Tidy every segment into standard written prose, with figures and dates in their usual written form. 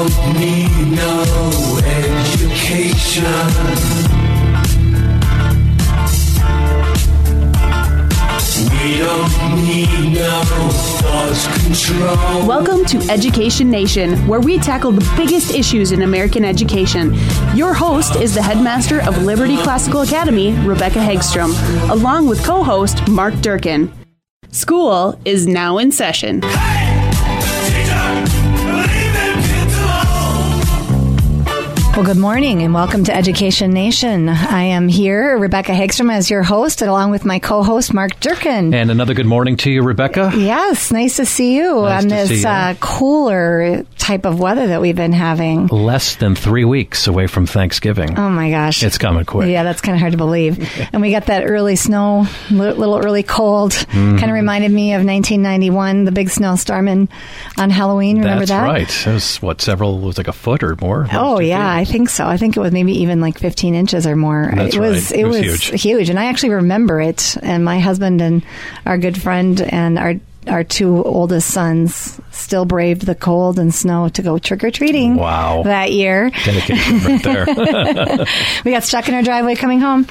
don't need no education. We don't need no thought control. Welcome to Education Nation, where we tackle the biggest issues in American education. Your host is the headmaster of Liberty Classical Academy, Rebecca Hagstrom, along with co-host Mark Durkin. School is now in session. Well, good morning and welcome to Education Nation. I am here, Rebecca Hagstrom, as your host, along with my co-host, Mark Durkin. And another good morning to you, Rebecca. Yes, nice to see you on this cooler type of weather that we've been having. Less than 3 weeks away from Thanksgiving. Oh, my gosh. It's coming quick. Yeah, that's kind of hard to believe. And we got that early snow, little early cold. Kind of reminded me of 1991, the big snowstorm on Halloween. Remember that? That's right. It was it was like a foot or more? Oh, yeah, I think so. I think it was maybe even like 15 inches or more. That's right. It was huge. And I actually remember it. And my husband and our good friend and our two oldest sons still braved the cold and snow to go trick-or-treating. Wow. That year. Dedication right there. We got stuck in our driveway coming home.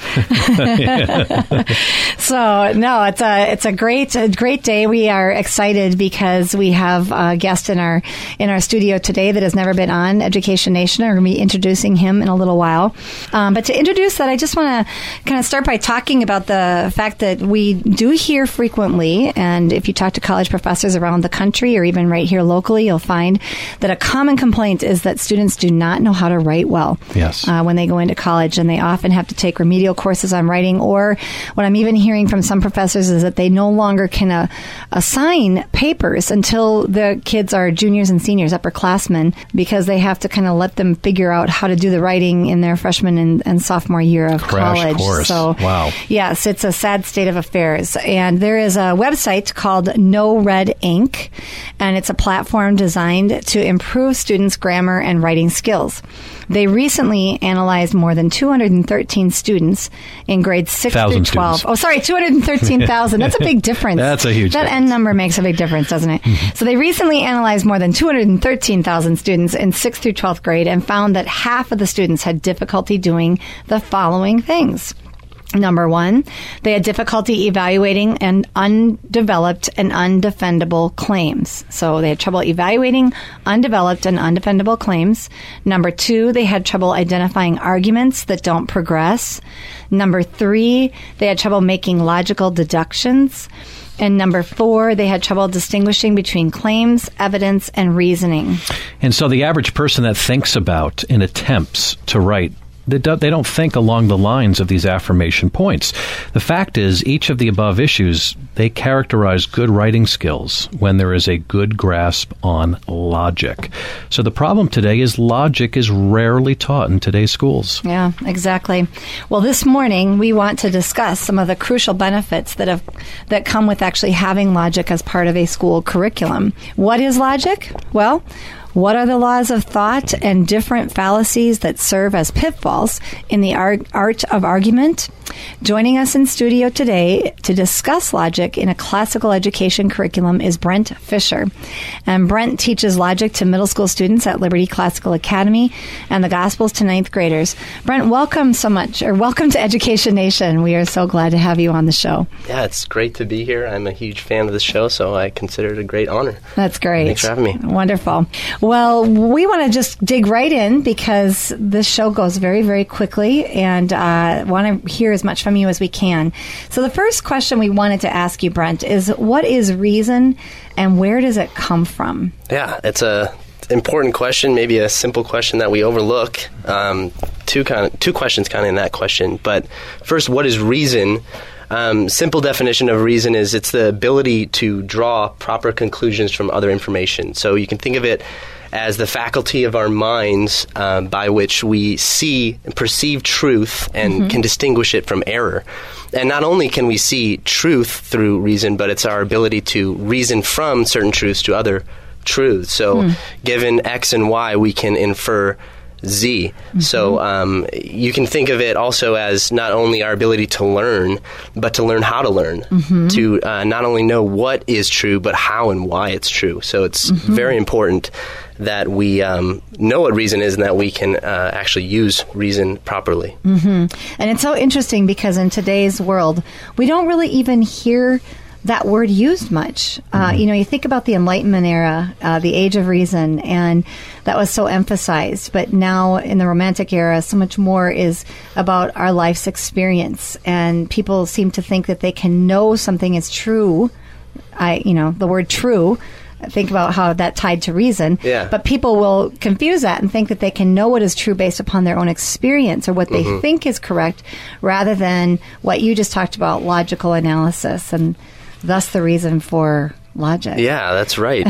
So, no, it's a great day. We are excited because we have a guest in our studio today that has never been on Education Nation. We're going to be introducing him in a little while. But to introduce that, I just want to kind of start by talking about the fact that we do hear frequently, and if you talk to college professors around the country or even right here locally, you'll find that a common complaint is that students do not know how to write well. Yes. When they go into college, and they often have to take remedial courses on writing, or what I'm even hearing from some professors is that they no longer can assign papers until the kids are juniors and seniors, upperclassmen, because they have to kind of let them figure out how to do the writing in their freshman and sophomore year of college. Course. So, wow. Yes, it's a sad state of affairs. And there is a website called No Red Ink, and it's a platform designed to improve students' grammar and writing skills. They recently analyzed more than 213 students in grades 6 through 12. Students. Oh, sorry, 213,000. That's a big difference. That's a huge That difference. end number makes a big difference, doesn't it? Mm-hmm. So they recently analyzed more than 213,000 students in 6th through 12th grade and found that half of the students had difficulty doing the following things. Number one, they had difficulty evaluating and undeveloped and undefendable claims. So they had trouble evaluating undeveloped and undefendable claims. Number two, they had trouble identifying arguments that don't progress. Number three, they had trouble making logical deductions. And number four, they had trouble distinguishing between claims, evidence, and reasoning. And so the average person that thinks about and attempts to write, they don't think along the lines of these affirmation points. The fact is, each of the above issues, they characterize good writing skills when there is a good grasp on logic. So the problem today is logic is rarely taught in today's schools. Yeah, exactly. Well, this morning we want to discuss some of the crucial benefits that come with actually having logic as part of a school curriculum. What is logic? Well, what are the laws of thought and different fallacies that serve as pitfalls in the art of argument? Joining us in studio today to discuss logic in a classical education curriculum is Brent Fisher. And Brent teaches logic to middle school students at Liberty Classical Academy and the Gospels to 9th graders. Brent, welcome to Education Nation. We are so glad to have you on the show. Yeah, it's great to be here. I'm a huge fan of the show, so I consider it a great honor. That's great. Thanks for having me. Wonderful. Well, we want to just dig right in because this show goes very, very quickly, and want to hear as much from you as we can. So the first question we wanted to ask you, Brent, is what is reason and where does it come from? Yeah, it's a important question, maybe a simple question that we overlook. Two questions kind of in that question. But first, what is reason? Simple definition of reason is it's the ability to draw proper conclusions from other information. So you can think of it as the faculty of our minds by which we see and perceive truth and can distinguish it from error. And not only can we see truth through reason, but it's our ability to reason from certain truths to other truths. So given X and Y, we can infer Z. So you can think of it also as not only our ability to learn, but to learn how to learn, to not only know what is true, but how and why it's true. So it's very important that we know what reason is and that we can actually use reason properly. And it's so interesting because in today's world, we don't really even hear that word used much. You think about the Enlightenment era, the age of reason, and that was so emphasized. But now in the Romantic era, so much more is about our life's experience. And people seem to think that they can know something is true. The word true, think about how that tied to reason. Yeah. But people will confuse that and think that they can know what is true based upon their own experience or what they think is correct, rather than what you just talked about, logical analysis, and thus the reason for logic. Yeah, that's right.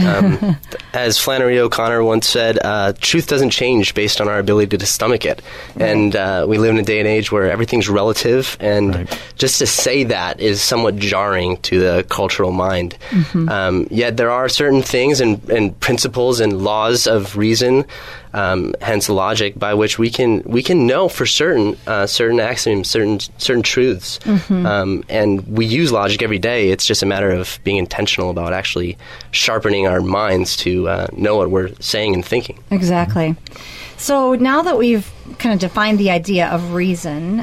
As Flannery O'Connor once said, truth doesn't change based on our ability to stomach it. Right. And we live in a day and age where everything's relative, and just to say that is somewhat jarring to the cultural mind. Yet there are certain things and principles and laws of reason, hence logic, by which we can know for certain axioms, certain truths, and we use logic every day. It's just a matter of being intentional about actually sharpening our minds to know what we're saying and thinking. Exactly. So now that we've kind of defined the idea of reason,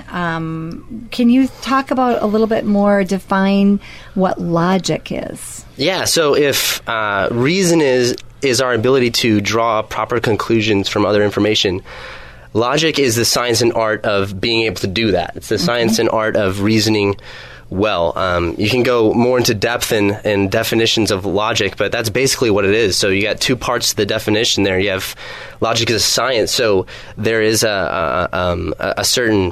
can you talk about a little bit more, define what logic is? Yeah, so if reason is our ability to draw proper conclusions from other information, logic is the science and art of being able to do that. It's the science and art of reasoning well. You can go more into depth in definitions of logic, but that's basically what it is. So you got two parts to the definition there. You have logic as a science, so there is a certain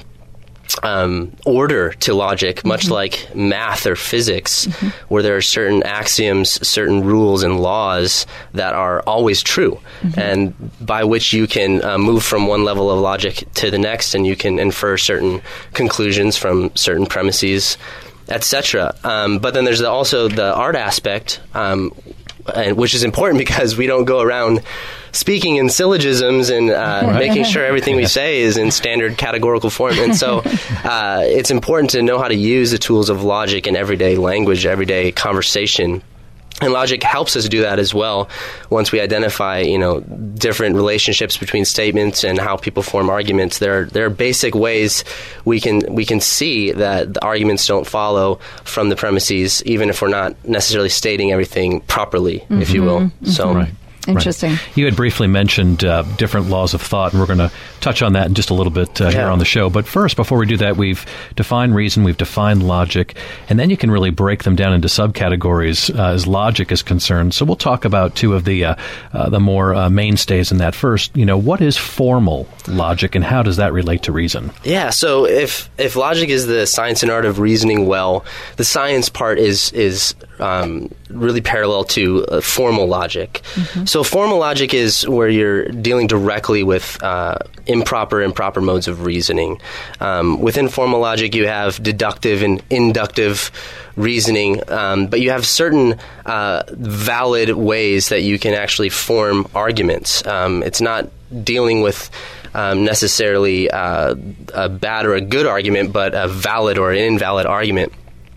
order to logic, much like math or physics, where there are certain axioms, certain rules and laws that are always true, and by which you can move from one level of logic to the next, and you can infer certain conclusions from certain premises, etc. But then there's also the art aspect, which is important because we don't go around speaking in syllogisms and making sure everything we say is in standard categorical form. And so it's important to know how to use the tools of logic in everyday language, everyday conversation. And logic helps us do that as well. Once we identify, different relationships between statements and how people form arguments, there are basic ways we can see that the arguments don't follow from the premises, even if we're not necessarily stating everything properly, if you will. So. Right. Interesting. Right. You had briefly mentioned different laws of thought, and we're going to touch on that in just a little bit here on the show. But first, before we do that, we've defined reason, we've defined logic, and then you can really break them down into subcategories as logic is concerned. So we'll talk about two of the more mainstays in that. First, what is formal logic, and how does that relate to reason? Yeah, so if logic is the science and art of reasoning well, the science part is really parallel to formal logic. So formal logic is where you're dealing directly with improper modes of reasoning. Within formal logic, you have deductive and inductive reasoning, but you have certain valid ways that you can actually form arguments. It's not dealing with necessarily a bad or a good argument, but a valid or an invalid argument.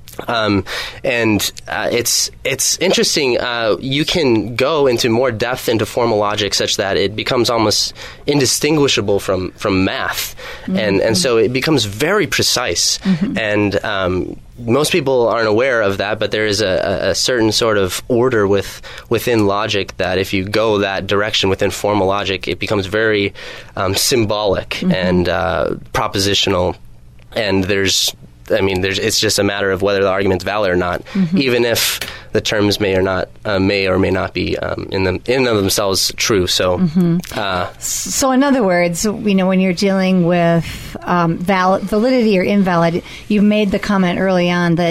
It's interesting. You can go into more depth into formal logic such that it becomes almost indistinguishable from math, and so it becomes very precise. And most people aren't aware of that, but there is a certain sort of order within logic that if you go that direction within formal logic, it becomes very symbolic and propositional, and it's just a matter of whether the argument's valid or not, even if the terms may or may not be in and of themselves true. So, so in other words, when you're dealing with validity or invalid, you made the comment early on that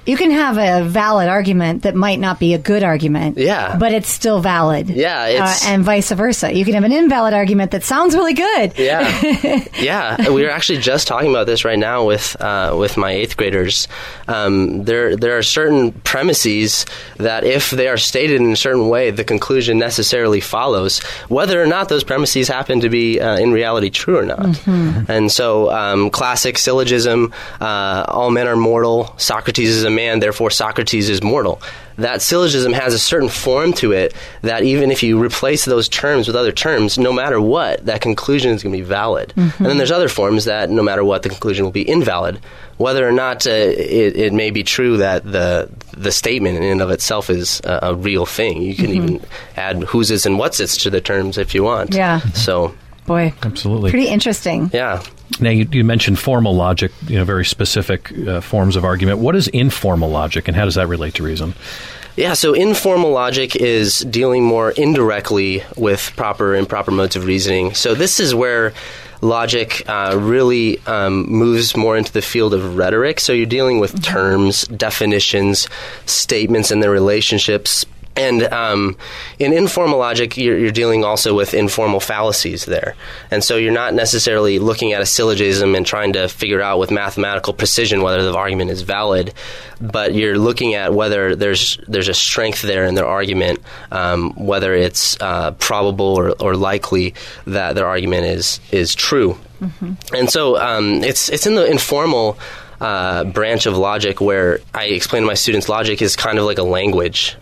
You can have a valid argument that might not be a good argument. Yeah. But it's still valid. Yeah. And vice versa. You can have an invalid argument that sounds really good. Yeah. Yeah. We were actually just talking about this right now with my 8th graders. There are certain premises that if they are stated in a certain way, the conclusion necessarily follows, whether or not those premises happen to be in reality true or not. Mm-hmm. And so classic syllogism, all men are mortal, Socrates is a man, therefore Socrates is mortal. That syllogism has a certain form to it that even if you replace those terms with other terms, no matter what, that conclusion is going to be valid. Mm-hmm. And then there's other forms that no matter what, the conclusion will be invalid. Whether or not it may be true that the statement in and of itself is a real thing. You can even add whose is and what's it's to the terms if you want. Yeah. So... Boy, absolutely. Pretty interesting. Yeah. Now, you mentioned formal logic, very specific forms of argument. What is informal logic, and how does that relate to reason? Yeah, so informal logic is dealing more indirectly with proper and improper modes of reasoning. So this is where logic really moves more into the field of rhetoric. So you're dealing with terms, definitions, statements and their relationships. And in informal logic, you're dealing also with informal fallacies there. And so you're not necessarily looking at a syllogism and trying to figure out with mathematical precision whether the argument is valid, but you're looking at whether there's a strength there in their argument, whether it's probable or likely that their argument is true. Mm-hmm. And so it's in the informal branch of logic where I explain to my students logic is kind of like a language.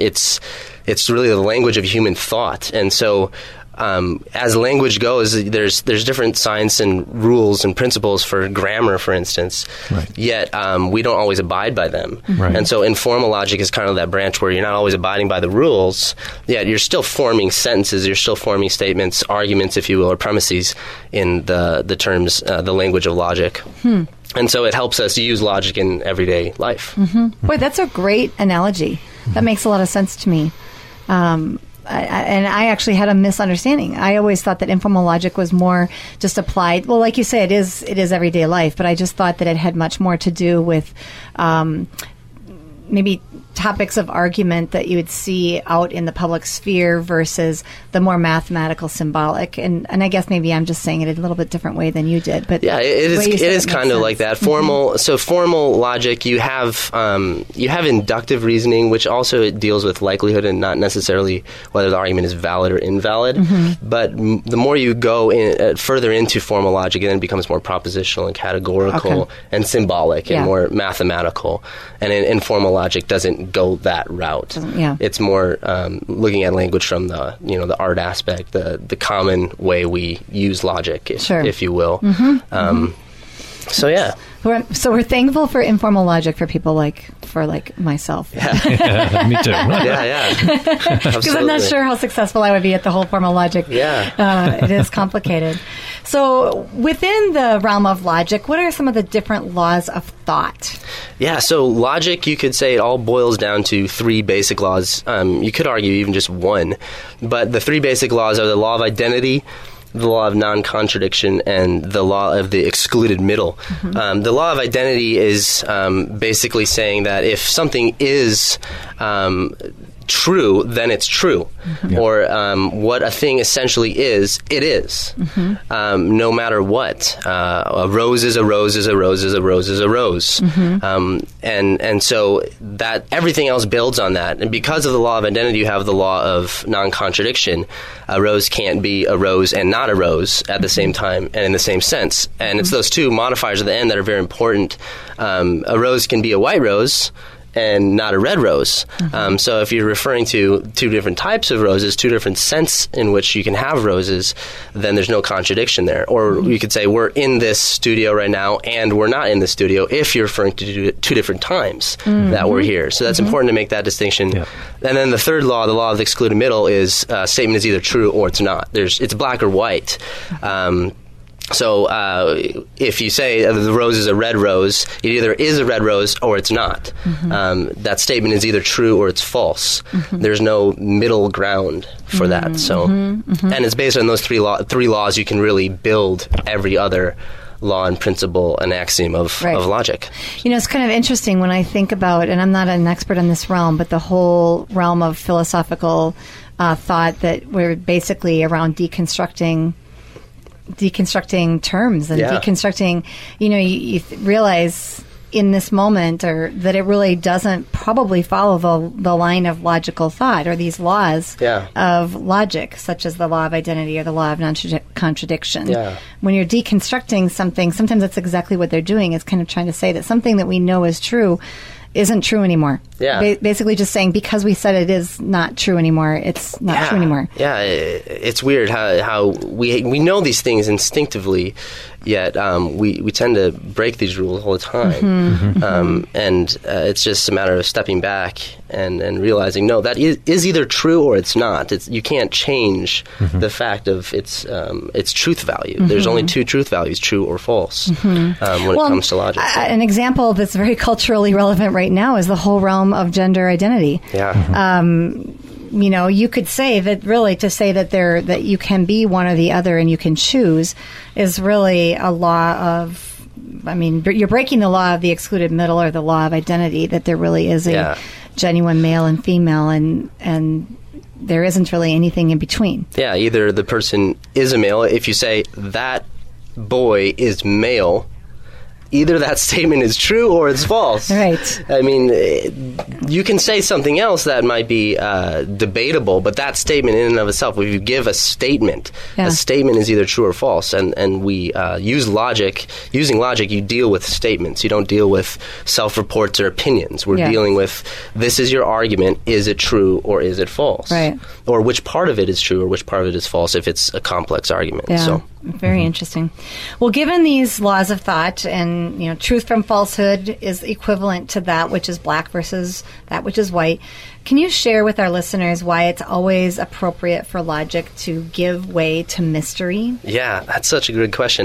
It's really the language of human thought. And so as language goes, there's different science and rules and principles for grammar, for instance, right. Yet we don't always abide by them. Right. And so informal logic is kind of that branch where you're not always abiding by the rules, yet you're still forming sentences, you're still forming statements, arguments, if you will, or premises in the terms, the language of logic. And so it helps us use logic in everyday life. Mm-hmm. Boy, that's a great analogy. That makes a lot of sense to me. And I actually had a misunderstanding. I always thought that informal logic was more just applied. Well, like you say, it is everyday life, but I just thought that it had much more to do with maybe topics of argument that you would see out in the public sphere versus the more mathematical, symbolic. And I guess maybe I'm just saying it in a little bit different way than you did. But yeah, it is kind of like that. Formal. So formal logic, you have inductive reasoning, which also it deals with likelihood and not necessarily whether the argument is valid or invalid. Mm-hmm. But the more you go further into formal logic, then it becomes more propositional and categorical and symbolic and more mathematical. And informal logic doesn't go that route. It's more looking at language from the art aspect, the common way we use logic, if you will. Mm-hmm. So yeah. So we're thankful for informal logic for people like myself. Yeah. Me too. Yeah. Because I'm not sure how successful I would be at the whole formal logic. Yeah. It is complicated. So within the realm of logic, what are some of the different laws of thought? Yeah, so logic, you could say it all boils down to 3 basic laws. You could argue even just one. But the 3 basic laws are the law of identity, the law of non-contradiction, and the law of the excluded middle. Mm-hmm. The law of identity is basically saying that if something is true, then it's true. Mm-hmm. Or what a thing essentially is, it is. Mm-hmm. No matter what. A rose is a rose is a rose is a rose is a rose. Mm-hmm. And so that everything else builds on that. And because of the law of identity, you have the law of non-contradiction. A rose can't be a rose and not a rose at the same time and in the same sense. And it's those 2 modifiers at the end that are very important. A rose can be a white rose and not a red rose. Mm-hmm. So if you're referring to 2 different types of roses, 2 different scents in which you can have roses, then there's no contradiction there. Or you could say we're in this studio right now and we're not in the studio if you're referring to 2 different times that we're here. So that's important to make that distinction. Yeah. And then the 3rd law, the law of the excluded middle, is a statement is either true or it's not. It's black or white. So if you say the rose is a red rose, it either is a red rose or it's not. Mm-hmm. That statement is either true or it's false. Mm-hmm. There's no middle ground for that. So, and it's based on those three laws you can really build every other law and principle and axiom of logic. It's kind of interesting when I think about, and I'm not an expert in this realm, but the whole realm of philosophical thought that we're basically around deconstructing terms and deconstructing, you realize in this moment or that it really doesn't probably follow the line of logical thought or these laws of logic, such as the law of identity or the law of non-contradiction. Yeah. When you're deconstructing something, sometimes that's exactly what they're doing, is kind of trying to say that something that we know is true isn't true anymore. Yeah. Basically just saying because we said it is not true anymore, it's not true anymore. Yeah, it's weird how we know these things instinctively, yet we tend to break these rules all the time. And it's just a matter of stepping back and realizing, no, that is either true or it's not. You can't change the fact of its truth value. There's only two truth values, true or false, when it comes to logic. An example that's very culturally relevant right now is the whole realm of gender identity. Yeah. You could say that really to say that you can be one or the other and you can choose is really a law of, you're breaking the law of the excluded middle or the law of identity, that there really is a genuine male and female and there isn't really anything in between. Yeah, either the person is a male. If you say that boy is male, either that statement is true or it's false. Right. You can say something else that might be debatable, but that statement in and of itself, if you give a statement, a statement is either true or false. And we use logic. Using logic, you deal with statements. You don't deal with self-reports or opinions. We're dealing with, this is your argument. Is it true or is it false? Right. Or which part of it is true or which part of it is false if it's a complex argument. Yeah. So. Very interesting. Well, given these laws of thought and, truth from falsehood is equivalent to that which is black versus that which is white, can you share with our listeners why it's always appropriate for logic to give way to mystery? Yeah, that's such a good question.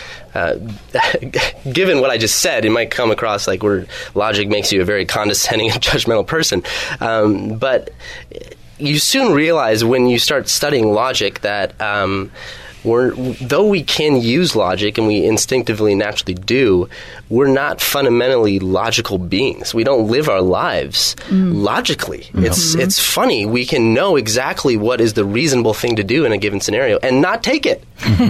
Given what I just said, it might come across like logic makes you a very condescending and judgmental person. But you soon realize when you start studying logic that though we can use logic, and we instinctively naturally do, we're not fundamentally logical beings. We don't live our lives logically. It's funny. We can know exactly what is the reasonable thing to do in a given scenario and not take it.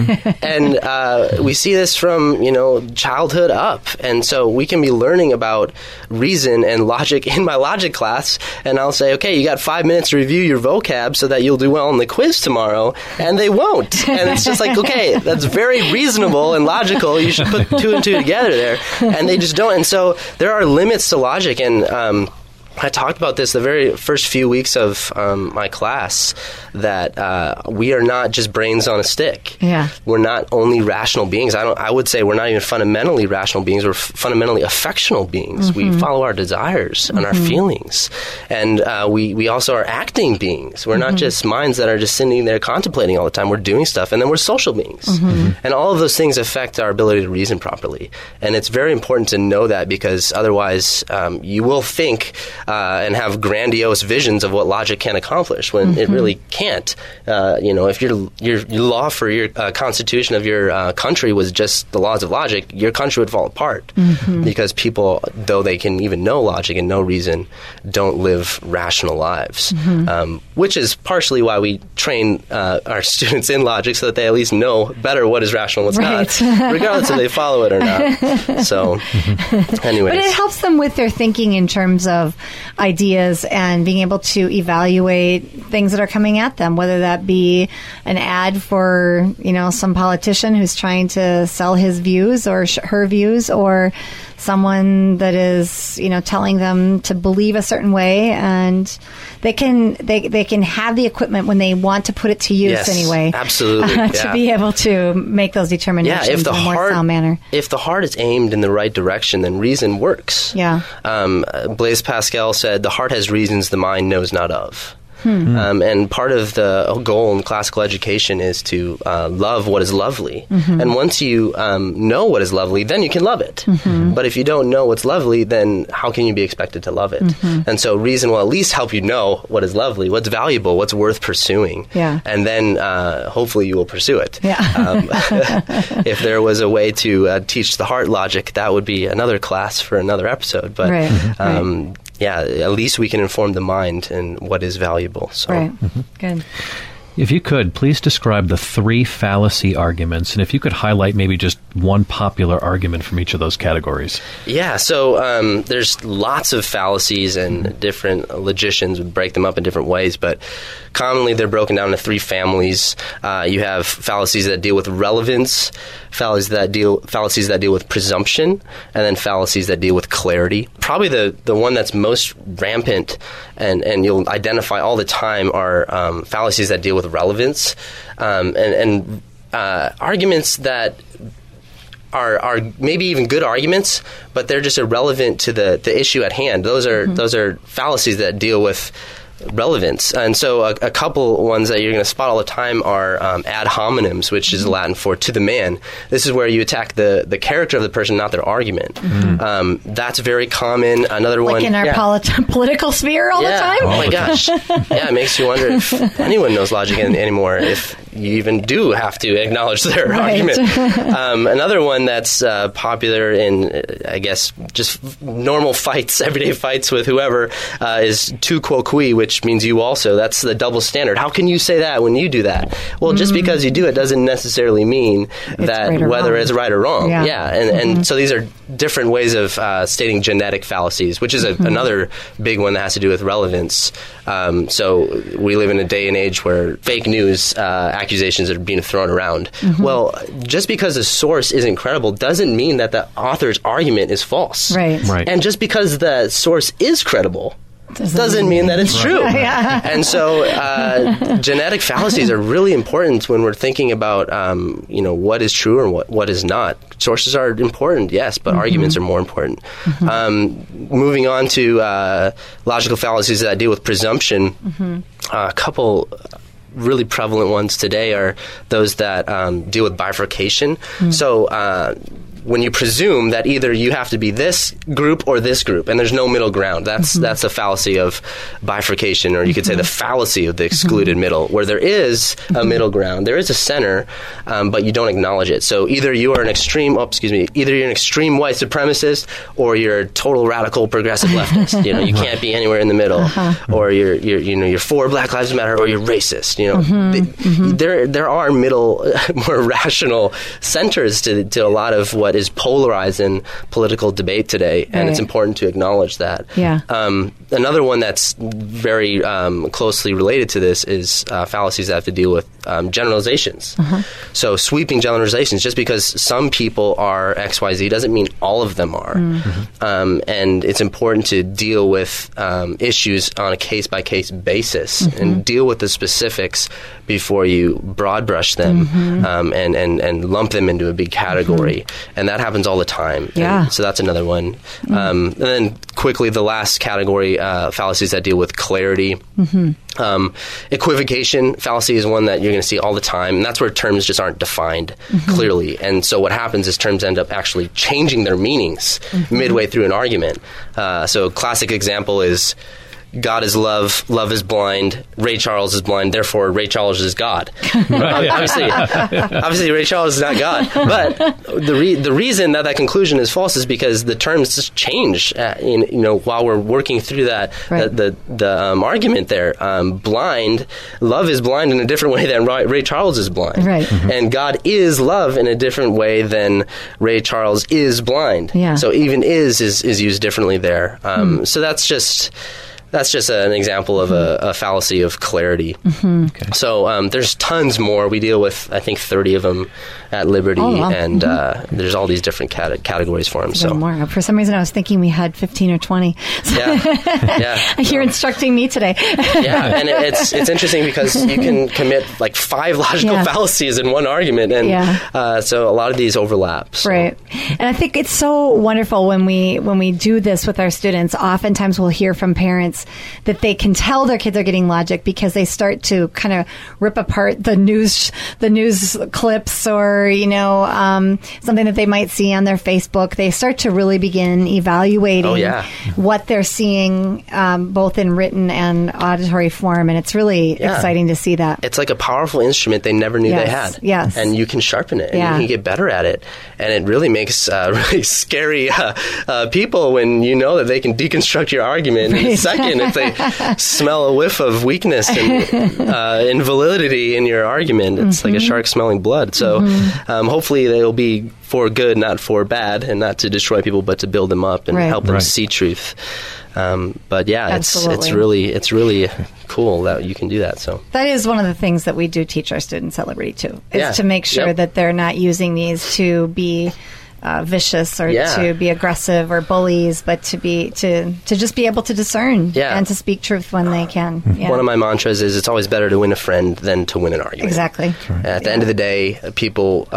And we see this from, childhood up. And so we can be learning about reason and logic in my logic class, and I'll say, okay, you got 5 minutes to review your vocab so that you'll do well on the quiz tomorrow, and they won't. And it's just like, okay, that's very reasonable and logical. You should put two and two together there. And they just don't. And so there are limits to logic. And I talked about this the very first few weeks of my class, that we are not just brains on a stick. Yeah. We're not only rational beings. I would say we're not even fundamentally rational beings. We're fundamentally affectional beings. We follow our desires and our feelings. And we also are acting beings. We're not just minds that are just sitting there contemplating all the time. We're doing stuff. And then we're social beings. And all of those things affect our ability to reason properly. And it's very important to know that, because otherwise you will think and have grandiose visions of what logic can accomplish when it really can't. If your law for your constitution of your country was just the laws of logic, your country would fall apart, because people, though they can even know logic and know reason, don't live rational lives, which is partially why we train our students in logic, so that they at least know better what is rational and what's not, regardless if they follow it or not. So, anyways. But it helps them with their thinking in terms of ideas and being able to evaluate things that are coming at them, whether that be an ad for, some politician who's trying to sell his views or her views, or someone that is, telling them to believe a certain way, and they can have the equipment when they want to put it to use anyway. Absolutely. To be able to make those determinations in a more sound manner. If the heart is aimed in the right direction, then reason works. Yeah. Blaise Pascal said, "The heart has reasons the mind knows not of." And part of the goal in classical education is to love what is lovely. And once you know what is lovely, then you can love it. But if you don't know what's lovely, then how can you be expected to love it? And so reason will at least help you know what is lovely, what's valuable, what's worth pursuing. Yeah. And then hopefully you will pursue it. Yeah. If there was a way to teach the heart logic, that would be another class for another episode. But Right. yeah, at least we can inform the mind and what is valuable. So. Right. Good. If you could, please describe the 3 fallacy arguments, and if you could highlight maybe just one popular argument from each of those categories. Yeah, so there's lots of fallacies, and different logicians would break them up in different ways, but commonly they're broken down into 3 families. You have fallacies that deal with relevance, fallacies that deal with presumption, and then fallacies that deal with clarity. Probably the one that's most rampant and you'll identify all the time are fallacies that deal with relevance, and arguments that are maybe even good arguments, but they're just irrelevant to the issue at hand. Those are fallacies that deal with relevance. And so a couple ones that you're going to spot all the time are ad hominems, which is Latin for to the man. This is where you attack the character of the person, not their argument. That's very common. Another one... Like in our political sphere all the time? Oh my gosh. Yeah, it makes you wonder if anyone knows logic anymore, if you even do have to acknowledge their argument. Another one that's popular in, I guess, just normal fights, everyday fights with whoever, is tu quo qui, which means you also. That's the double standard. How can you say that when you do that? Well, just because you do it doesn't necessarily mean that right whether wrong. It's right or wrong. Yeah. And so these are different ways of stating genetic fallacies, which is another big one that has to do with relevance. So we live in a day and age where fake news accusations are being thrown around. Well, just because the source isn't credible doesn't mean that the author's argument is false. Right. And just because the source is credible doesn't mean that it's true. And so genetic fallacies are really important when we're thinking about what is true and what is not. Sources are important, yes, but arguments are more important. Moving on to logical fallacies that deal with presumption, a couple really prevalent ones today are those that deal with bifurcation. So when you presume that either you have to be this group or this group, and there's no middle ground, that's a fallacy of bifurcation, or you could say the fallacy of the excluded middle, where there is a middle ground, there is a center, but you don't acknowledge it. So either you are an extreme white supremacist, or you're a total radical progressive leftist. You can't be anywhere in the middle, or you're for Black Lives Matter, or you're racist. There are middle, more rational centers to a lot of what is polarized in political debate today, and it's important to acknowledge that. Another one that's very closely related to this is fallacies that have to deal with generalizations. So sweeping generalizations, just because some people are XYZ doesn't mean all of them are. And it's important to deal with issues on a case-by-case basis and deal with the specifics before you broad brush them and lump them into a big category. And that happens all the time. And so that's another one. And then quickly, the last category, fallacies that deal with clarity. Equivocation fallacy is one that you're going to see all the time, and that's where terms just aren't defined clearly. And so what happens is terms end up actually changing their meanings midway through an argument. So a classic example is God is love, love is blind, Ray Charles is blind, therefore Ray Charles is God. Obviously, Ray Charles is not God. But the reason that conclusion is false is because the terms just change. While we're working through that, the argument there. Blind, love is blind in a different way than Ray Charles is blind, and God is love in a different way than Ray Charles is blind. So even is used differently there. So that's just an example of a fallacy of clarity. So there's tons more. We deal with, I think, 30 of them at Liberty, and there's all these different categories for them. So more. For some reason, I was thinking we had 15 or 20. So You're instructing me today. And it's interesting because you can commit like 5 logical fallacies in one argument, and so a lot of these overlap. So. Right, and I think it's so wonderful when we do this with our students. Oftentimes, we'll hear from parents that they can tell their kids are getting logic because they start to kind of rip apart the news clips or, something that they might see on their Facebook. They start to really begin evaluating what they're seeing, both in written and auditory form. And it's really exciting to see that. It's like a powerful instrument they never knew they had. Yes. And you can sharpen it and you can get better at it. And it really makes really scary people when you know that they can deconstruct your argument in a second if they smell a whiff of weakness and invalidity in your argument. It's like a shark smelling blood. So hopefully they'll be for good, not for bad, and not to destroy people, but to build them up and help them see truth. But it's really cool that you can do that. So that is one of the things that we do teach our students at Liberty too, is to make sure that they're not using these to be vicious or to be aggressive or bullies, but to just be able to discern and to speak truth when they can. One of my mantras is it's always better to win a friend than to win an argument. Exactly. At the end of the day, people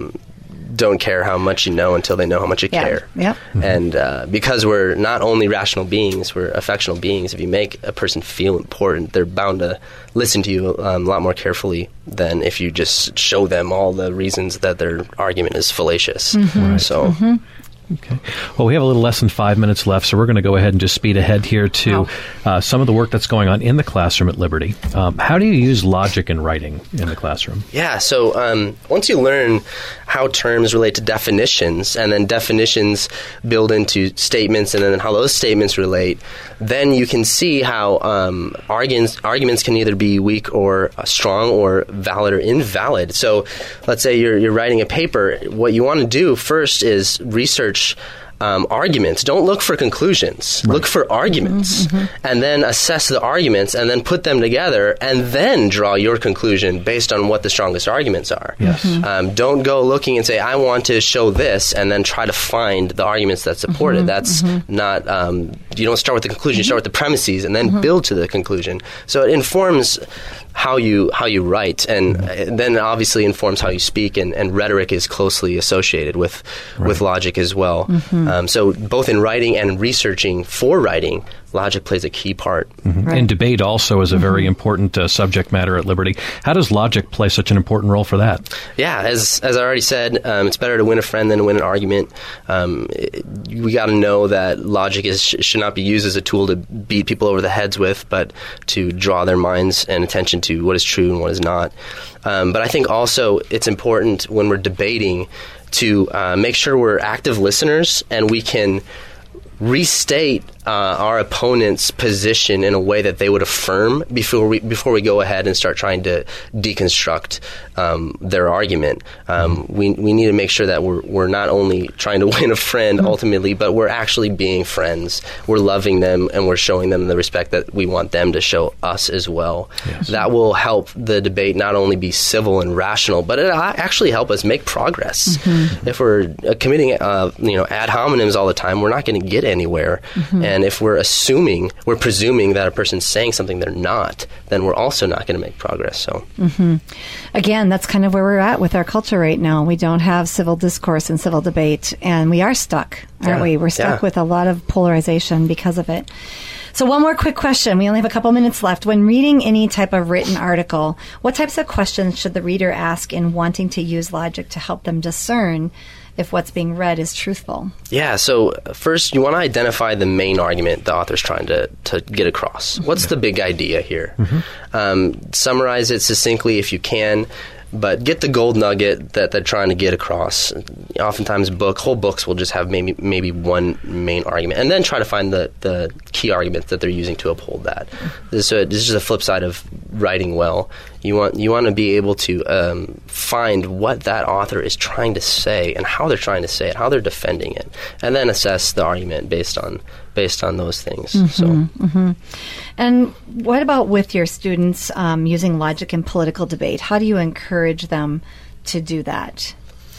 don't care how much you know until they know how much you care. Yep. And because we're not only rational beings, we're affectional beings. If you make a person feel important, they're bound to listen to you a lot more carefully than if you just show them all the reasons that their argument is fallacious. So... Okay. Well, we have a little less than 5 minutes left, so we're going to go ahead and just speed ahead here to some of the work that's going on in the classroom at Liberty. How do you use logic in writing in the classroom? Yeah, so once you learn how terms relate to definitions, and then definitions build into statements, and then how those statements relate, then you can see how arguments can either be weak or strong or valid or invalid. So let's say you're writing a paper. What you want to do first is research arguments. Don't look for conclusions. Look for arguments. And then assess the arguments and then put them together and then draw your conclusion based on what the strongest arguments are. Don't go looking and say, I want to show this, and then try to find the arguments that support it. That's not, you don't start with the conclusion, you start with the premises and then build to the conclusion. So it informs how you write, and then obviously informs how you speak, and rhetoric is closely associated with logic as well. So both in writing and researching for writing, logic plays a key part. And debate also is a very important subject matter at Liberty. How does logic play such an important role for that? Yeah, as I already said, it's better to win a friend than to win an argument. We got to know that logic should not be used as a tool to beat people over the heads with, but to draw their minds and attention to what is true and what is not. But I think also it's important when we're debating to make sure we're active listeners and we can restate our opponent's position in a way that they would affirm before we go ahead and start trying to deconstruct their argument. We need to make sure that we're not only trying to win a friend ultimately, but we're actually being friends. We're loving them and we're showing them the respect that we want them to show us as well. That will help the debate not only be civil and rational, but it'll actually help us make progress. If we're committing ad hominems all the time, we're not going to get anywhere. And if we're presuming that a person's saying something they're not, then we're also not going to make progress. So, again, that's kind of where we're at with our culture right now. We don't have civil discourse and civil debate, and we are stuck, aren't we? We're stuck with a lot of polarization because of it. So one more quick question. We only have a couple minutes left. When reading any type of written article, what types of questions should the reader ask in wanting to use logic to help them discern if what's being read is truthful? Yeah, so first you want to identify the main argument the author's trying to get across. What's the big idea here? Summarize it succinctly if you can, but get the gold nugget that they're trying to get across. Oftentimes whole books will just have maybe one main argument, and then try to find the key arguments that they're using to uphold that. So this is a flip side of writing well. You want to be able to find what that author is trying to say and how they're trying to say it, how they're defending it, and then assess the argument based on those things. And what about with your students using logic in political debate? How do you encourage them to do that?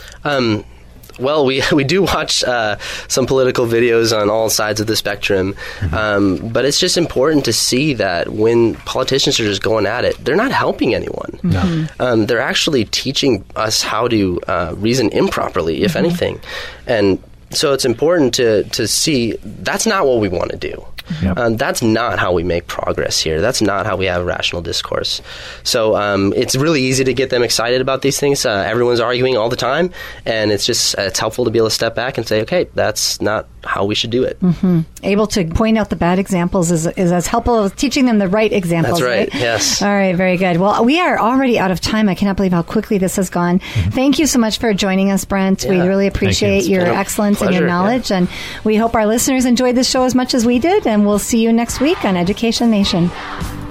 Well, we do watch some political videos on all sides of the spectrum, but it's just important to see that when politicians are just going at it, they're not helping anyone. They're actually teaching us how to reason improperly, if anything. And so it's important to see that's not what we want to do. Yep. That's not how we make progress here. That's not how we have rational discourse. So it's really easy to get them excited about these things. Everyone's arguing all the time, and it's helpful to be able to step back and say, okay, that's not how we should do it. Mm-hmm. Able to point out the bad examples is as helpful as teaching them the right examples. That's right. Right? Yes. All right. Very good. Well, we are already out of time. I cannot believe how quickly this has gone. Mm-hmm. Thank you so much for joining us, Brent. Yeah. We really appreciate your excellence and your knowledge, and we hope our listeners enjoyed this show as much as we did, and we'll see you next week on Education Nation.